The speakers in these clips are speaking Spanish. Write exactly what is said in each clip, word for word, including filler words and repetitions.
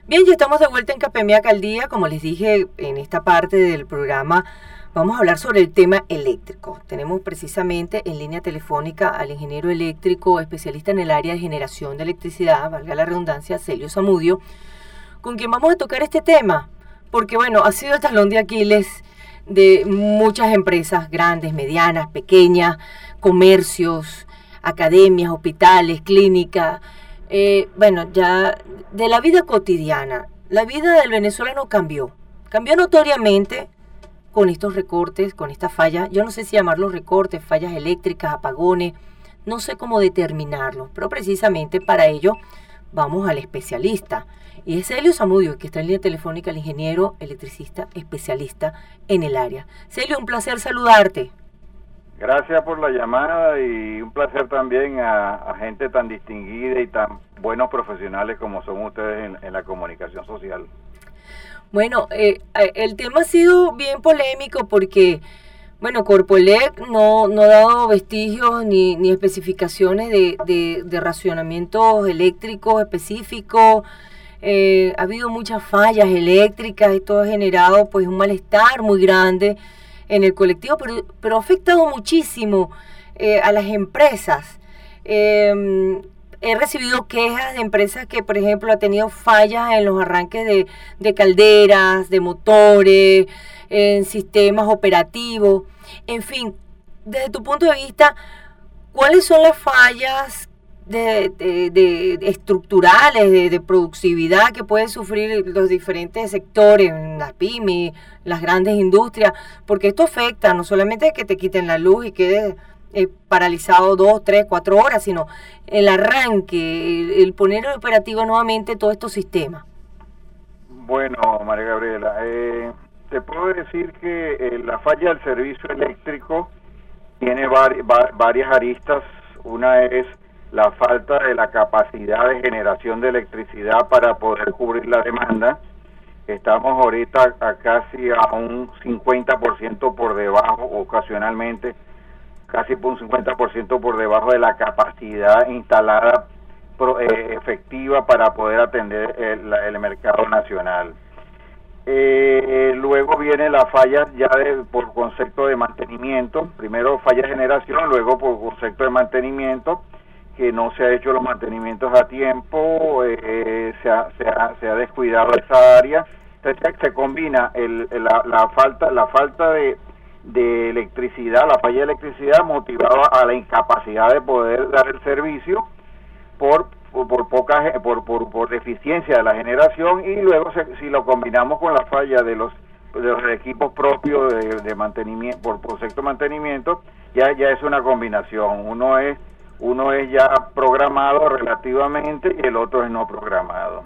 Bien, ya estamos de vuelta en Capemiac al Día. Como les dije en esta parte del programa, vamos a hablar sobre el tema eléctrico. Tenemos precisamente en línea telefónica al ingeniero eléctrico, especialista en el área de generación de electricidad, valga la redundancia, Celio Zamudio, con quien vamos a tocar este tema, porque bueno, ha sido el talón de Aquiles de muchas empresas grandes, medianas, pequeñas, comercios, academias, hospitales, clínicas. Eh, bueno, ya de la vida cotidiana, la vida del venezolano cambió, cambió notoriamente con estos recortes, con estas fallas. Yo no sé si llamarlos recortes, fallas eléctricas, apagones, no sé cómo determinarlos, pero precisamente para ello vamos al especialista, y es Celio Zamudio, que está en línea telefónica, el ingeniero electricista especialista en el área. Celio, un placer saludarte. Gracias por la llamada y un placer también a, a gente tan distinguida y tan buenos profesionales como son ustedes en, en la comunicación social. Bueno, eh, el tema ha sido bien polémico porque, bueno, Corpoelec no, no ha dado vestigios ni, ni especificaciones de, de, de racionamientos eléctricos específicos. Eh, ha habido muchas fallas eléctricas y todo ha generado pues un malestar muy grande en el colectivo, pero, pero ha afectado muchísimo eh, a las empresas. Eh, he recibido quejas de empresas que, por ejemplo, han tenido fallas en los arranques de, de calderas, de motores, en sistemas operativos. En fin, desde tu punto de vista, ¿cuáles son las fallas de, de, de, de estructurales, de, de productividad que pueden sufrir los diferentes sectores, las pymes, las grandes industrias? Porque esto afecta no solamente que te quiten la luz y quedes eh, paralizado dos, tres, cuatro horas, sino el arranque, el, el poner en operativo nuevamente todos estos sistemas. Bueno, María Gabriela, eh, te puedo decir que eh, la falla del servicio eléctrico tiene vari, va, varias aristas. Una es la falta de la capacidad de generación de electricidad para poder cubrir la demanda. Estamos ahorita a casi a un cincuenta por ciento por debajo, ocasionalmente, casi un cincuenta por ciento por debajo de la capacidad instalada pro, eh, efectiva para poder atender el, el mercado nacional. Eh, luego viene la falla ya de, por concepto de mantenimiento. Primero falla de generación, luego por concepto de mantenimiento, que no se ha hecho los mantenimientos a tiempo, eh, se, ha, se, ha, se ha descuidado esa área. Entonces se combina el, la, la falta la falta de, de electricidad, la falla de electricidad motivada a la incapacidad de poder dar el servicio por por, por poca por, por por deficiencia de la generación, y luego se, si lo combinamos con la falla de los de los equipos propios de, de mantenimiento por concepto de mantenimiento, ya ya es una combinación. Uno es Uno es ya programado relativamente y el otro es no programado.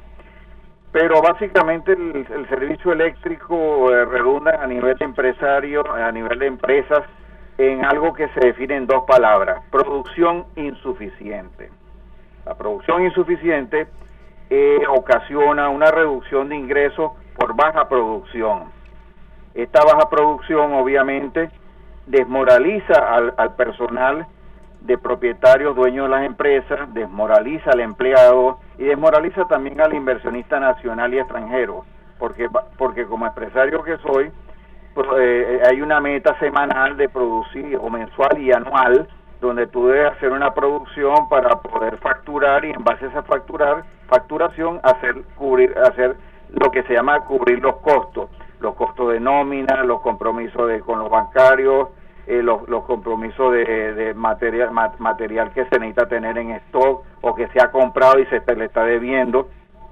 Pero básicamente el, el servicio eléctrico eh, redunda a nivel de empresario, a nivel de empresas, en algo que se define en dos palabras: producción insuficiente. La producción insuficiente eh, ocasiona una reducción de ingresos por baja producción. Esta baja producción obviamente desmoraliza al, al personal de propietarios, dueños de las empresas, desmoraliza al empleado y desmoraliza también al inversionista nacional y extranjero, porque porque como empresario que soy, pues, eh, hay una meta semanal de producir, o mensual y anual, donde tú debes hacer una producción para poder facturar, y en base a esa facturar facturación hacer cubrir hacer lo que se llama cubrir los costos, los costos de nómina, los compromisos de con los bancarios, Eh, los, los compromisos de, de material ma, material que se necesita tener en stock o que se ha comprado y se le está debiendo.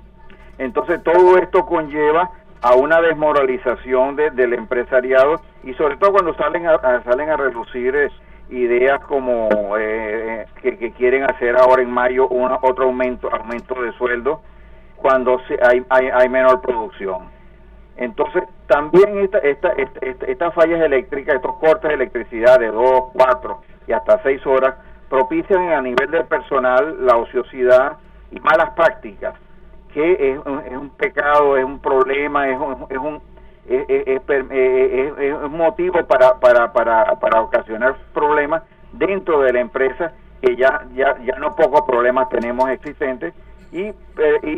Entonces todo esto conlleva a una desmoralización de, del empresariado, y sobre todo cuando salen a, a salen a relucir eh, ideas como eh, que, que quieren hacer ahora en mayo una, otro aumento aumento de sueldo cuando se, hay, hay, hay menor producción. Entonces, también esta, esta, esta, esta, estas fallas eléctricas, estos cortes de electricidad de dos, cuatro y hasta seis horas, propician a nivel del personal la ociosidad y malas prácticas, que es un, es un pecado, es un problema, es un, es un, es, es, es, es, es un motivo para, para, para, para ocasionar problemas dentro de la empresa, que ya, ya, ya no pocos problemas tenemos existentes, y, y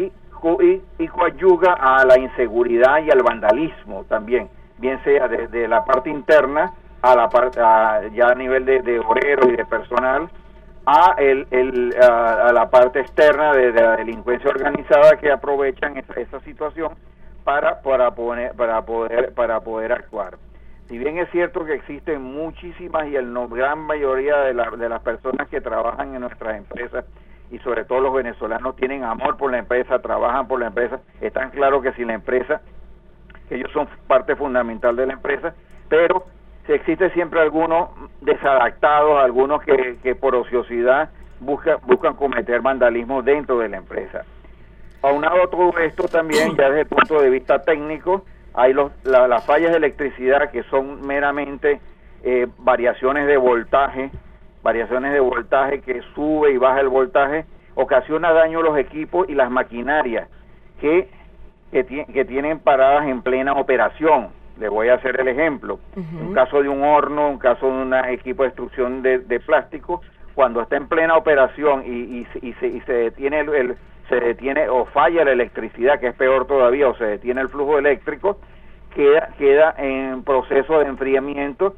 y, y coadyuga a la inseguridad y al vandalismo también, bien sea desde la parte interna a la parte a, ya a nivel de, de obreros y de personal, a el, el a, a la parte externa de, de la delincuencia organizada, que aprovechan esa, esa situación para para poner para poder para poder actuar. Si bien es cierto que existen muchísimas y el no, gran mayoría de, la, de las personas que trabajan en nuestras empresas, y sobre todo los venezolanos, tienen amor por la empresa, trabajan por la empresa, están claros que si la empresa, que ellos son parte fundamental de la empresa, pero existe siempre algunos desadaptados, algunos que, que por ociosidad busca, buscan cometer vandalismo dentro de la empresa. Aunado a todo esto también, ya desde el punto de vista técnico, hay los, la, las fallas de electricidad, que son meramente eh, variaciones de voltaje, variaciones de voltaje que sube y baja el voltaje, ocasiona daño a los equipos y las maquinarias que, que, que tienen paradas en plena operación. Le voy a hacer el ejemplo. Uh-huh. Un caso de un horno, un caso de un equipo de extrusión de, de plástico, cuando está en plena operación y, y, y, se, y se detiene el, el se detiene o falla la electricidad, que es peor todavía, o se detiene el flujo eléctrico, queda queda en proceso de enfriamiento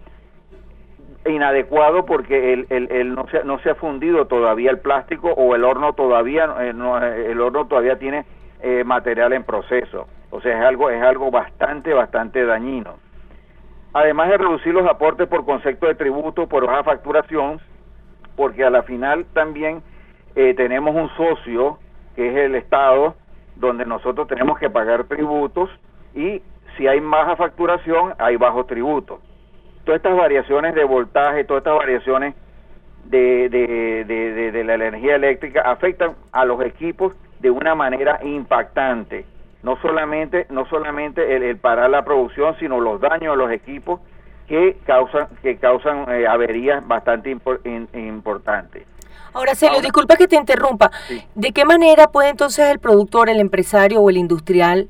inadecuado, porque el, el, el no se no se ha fundido todavía el plástico, o el horno todavía eh, no, el horno todavía tiene eh, material en proceso. O sea, es algo es algo bastante bastante dañino. Además de reducir los aportes por concepto de tributo, por baja facturación, porque a la final también eh, tenemos un socio que es el Estado, donde nosotros tenemos que pagar tributos, y si hay baja facturación, hay bajo tributo. Todas estas variaciones de voltaje, todas estas variaciones de, de, de, de, de la energía eléctrica afectan a los equipos de una manera impactante. No solamente, no solamente el, el parar la producción, sino los daños a los equipos que causan, que causan eh, averías bastante impor, in, importantes. Ahora, Celio, disculpa que te interrumpa. Sí. ¿De qué manera puede entonces el productor, el empresario o el industrial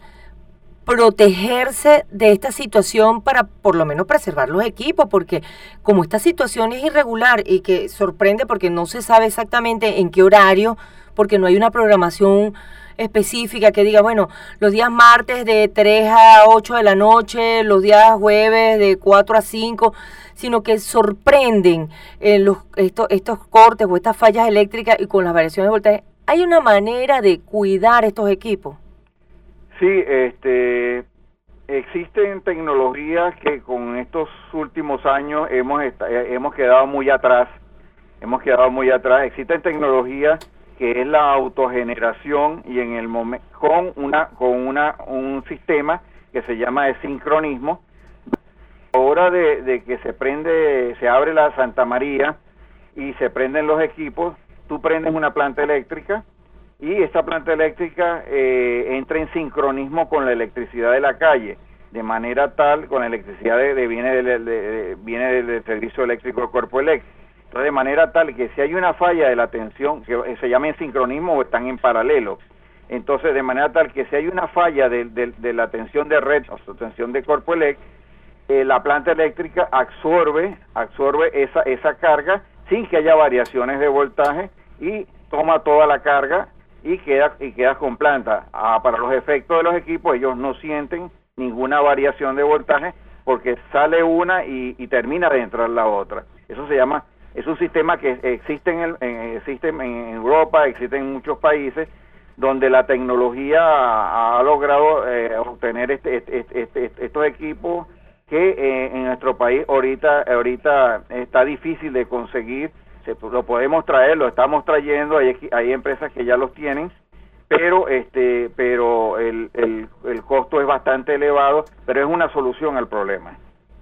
protegerse de esta situación para por lo menos preservar los equipos? Porque como esta situación es irregular y que sorprende porque no se sabe exactamente en qué horario, porque no hay una programación específica que diga, bueno, los días martes de tres a ocho de la noche, los días jueves de cuatro a cinco, sino que sorprenden eh, los, estos, estos cortes o estas fallas eléctricas y con las variaciones de voltaje. ¿Hay una manera de cuidar estos equipos? Sí, este, existen tecnologías que con estos últimos años hemos, hemos quedado muy atrás, hemos quedado muy atrás. Existen tecnologías que es la autogeneración, y en el momento con una con una un sistema que se llama de sincronismo. A la hora de, de que se prende, se abre la Santa María y se prenden los equipos, tú prendes una planta eléctrica y esta planta eléctrica eh, entra en sincronismo con la electricidad de la calle, de manera tal, con la electricidad de, de viene del de, de, viene del servicio eléctrico del cuerpo eléctrico. Entonces, de manera tal que si hay una falla de la tensión, que se llama en sincronismo o están en paralelo, entonces de manera tal que si hay una falla de, de, de la tensión de red o tensión de cuerpo eléctrico, eh, la planta eléctrica absorbe absorbe esa esa carga sin que haya variaciones de voltaje y toma toda la carga y queda y queda con planta. Ah, para los efectos de los equipos, ellos no sienten ninguna variación de voltaje porque sale una y, y termina de entrar la otra. Eso se llama, es un sistema que existe en, el, en, existe en Europa, existe en muchos países, donde la tecnología ha, ha logrado eh, obtener este, este, este, este, estos equipos que eh, en nuestro país ahorita ahorita está difícil de conseguir. Se, lo podemos traer, lo estamos trayendo, hay, hay empresas que ya los tienen, pero este pero el, el, el costo es bastante elevado, pero es una solución al problema.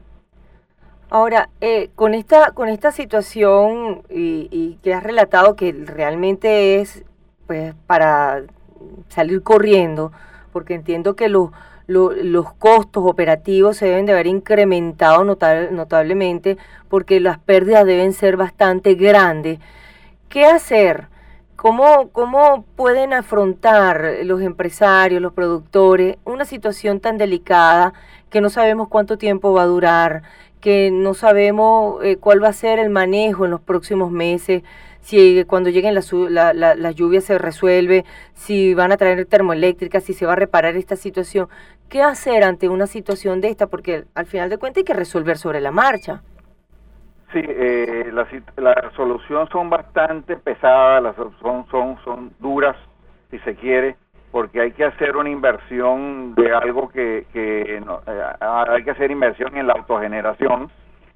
Ahora, eh, con esta con esta situación y, y que has relatado, que realmente es pues para salir corriendo, porque entiendo que los Lo, los costos operativos se deben de haber incrementado notable, notablemente, porque las pérdidas deben ser bastante grandes. ¿Qué hacer? ¿Cómo, cómo pueden afrontar los empresarios, los productores, una situación tan delicada que no sabemos cuánto tiempo va a durar, que no sabemos eh, cuál va a ser el manejo en los próximos meses? si cuando lleguen las la, la, la lluvias se resuelve, si van a traer termoeléctricas, si se va a reparar esta situación. ¿Qué hacer ante una situación de esta? Porque al final de cuentas hay que resolver sobre la marcha. Sí, eh, la, la solución son bastante pesadas, las son, son, son duras, si se quiere, porque hay que hacer una inversión de algo que, que no, eh, hay que hacer inversión en la autogeneración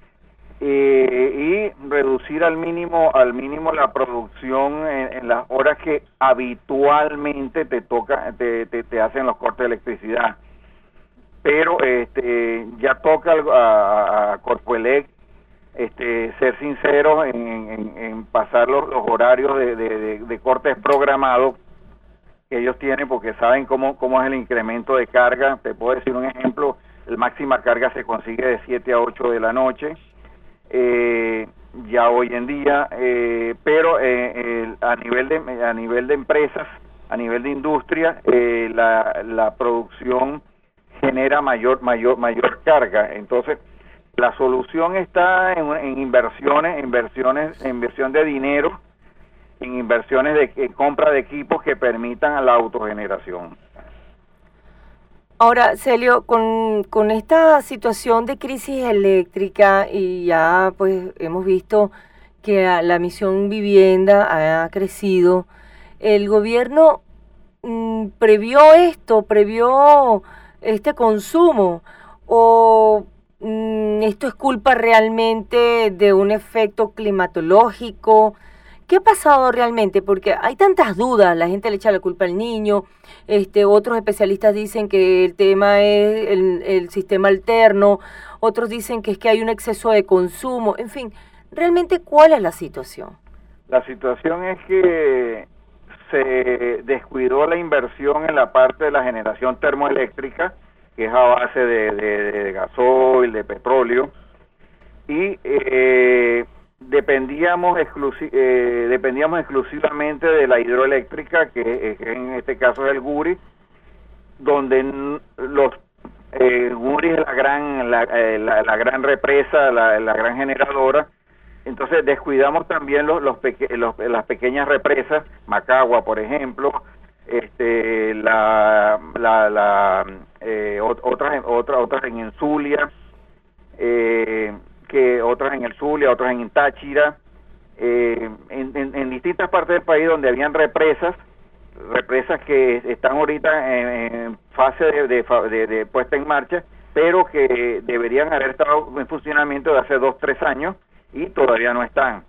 eh, y reducir al mínimo al mínimo la producción en, en las horas que habitualmente te toca te, te, te hacen los cortes de electricidad. Pero este ya toca a, a Corpoelec Este, ser sinceros en, en, en pasar los, los horarios de, de, de, de cortes programados que ellos tienen, porque saben cómo, cómo es el incremento de carga. Te puedo decir un ejemplo: la máxima carga se consigue de siete a ocho de la noche, eh, ya hoy en día, eh, pero eh, eh, a nivel de a nivel de empresas, a nivel de industria, eh, la, la producción genera mayor mayor mayor carga. Entonces la solución está en, en inversiones, inversiones, inversión de dinero, en inversiones de en compra de equipos que permitan la autogeneración. Ahora, Celio, con, con esta situación de crisis eléctrica, y ya pues hemos visto que la misión vivienda ha crecido, ¿el gobierno mmm, previó esto, previó este consumo, o esto es culpa realmente de un efecto climatológico? ¿Qué ha pasado realmente? Porque hay tantas dudas, la gente le echa la culpa al niño, este, otros especialistas dicen que el tema es el, el sistema alterno, otros dicen que es que hay un exceso de consumo, en fin, ¿realmente cuál es la situación? La situación es que se descuidó la inversión en la parte de la generación termoeléctrica, que es a base de, de, de gasoil, de petróleo, y eh, dependíamos, exclusi eh, dependíamos exclusivamente de la hidroeléctrica, que, que en este caso es el Guri, donde los eh, Guri es la gran, la, eh, la, la gran represa, la, la gran generadora. Entonces descuidamos también los, los, peque los las pequeñas represas, Macagua, por ejemplo, este la la, la eh, otras otras otras en el Zulia, eh, que otras en el Zulia, otras en Táchira, eh, en, en, en distintas partes del país donde habían represas represas que están ahorita en, en fase de, de, de, de puesta en marcha, pero que deberían haber estado en funcionamiento de hace dos tres años y todavía no están.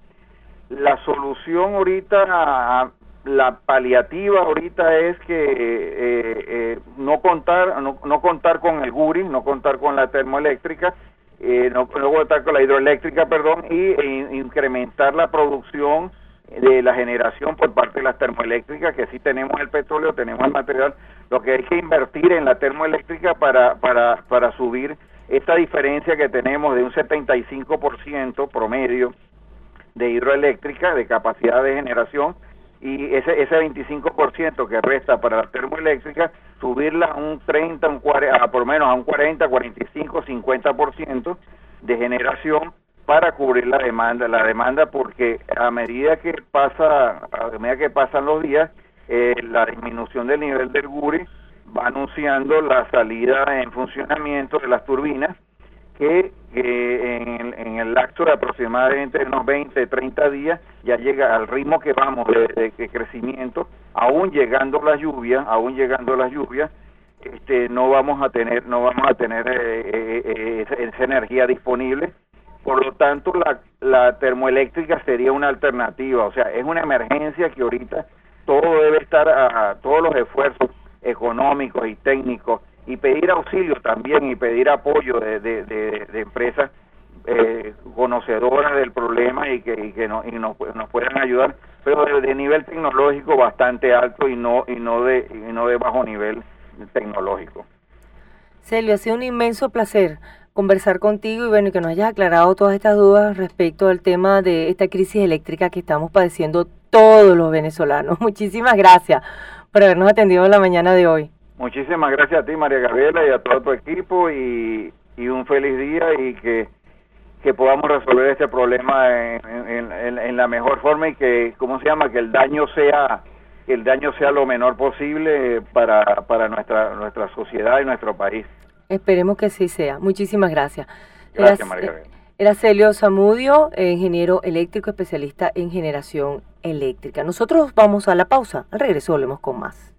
La solución ahorita, la paliativa ahorita es que eh, eh, no contar no, no contar con el Guri, no contar con la termoeléctrica, eh, no, no contar con la hidroeléctrica, perdón, y e, incrementar la producción de la generación por parte de las termoeléctricas, que sí tenemos el petróleo, tenemos el material. Lo que hay que invertir en la termoeléctrica para, para, para subir esta diferencia que tenemos de un setenta y cinco por ciento promedio de hidroeléctrica, de capacidad de generación, y ese ese veinticinco por ciento que resta para la termoeléctrica, subirla a un treinta, un cuarenta, a por menos a un cuarenta, cuarenta y cinco, cincuenta por ciento de generación para cubrir la demanda, la demanda porque a medida que pasa, a medida que pasan los días, eh, la disminución del nivel del Guri va anunciando la salida en funcionamiento de las turbinas, que, que en, en el lapso de aproximadamente unos veinte, treinta días ya llega al ritmo que vamos de, de, de crecimiento, aún llegando las lluvias, aún llegando las lluvias, este, no vamos a tener, no vamos a tener eh, eh, eh, esa, esa energía disponible. Por lo tanto, la, la termoeléctrica sería una alternativa. O sea, es una emergencia que ahorita todo debe estar, a, a todos los esfuerzos económicos y técnicos, y pedir auxilio también, y pedir apoyo de, de, de, de empresas eh, conocedoras del problema y que, y que no, y nos, nos puedan ayudar, pero de, de nivel tecnológico bastante alto y no y no de y no de bajo nivel tecnológico. Celio, ha sido un inmenso placer conversar contigo y bueno, que nos hayas aclarado todas estas dudas respecto al tema de esta crisis eléctrica que estamos padeciendo todos los venezolanos. Muchísimas gracias por habernos atendido en la mañana de hoy. Muchísimas gracias a ti, María Gabriela, y a todo tu equipo, y, y un feliz día, y que que podamos resolver este problema en, en, en, en la mejor forma y que, ¿cómo se llama? Que el daño sea, que el daño sea lo menor posible para, para nuestra, nuestra sociedad y nuestro país. Esperemos que así sea. Muchísimas gracias. Gracias, Era, María. era Celio Zamudio, eh, ingeniero eléctrico, especialista en generación eléctrica. Nosotros vamos a la pausa. Al regreso volvemos con más.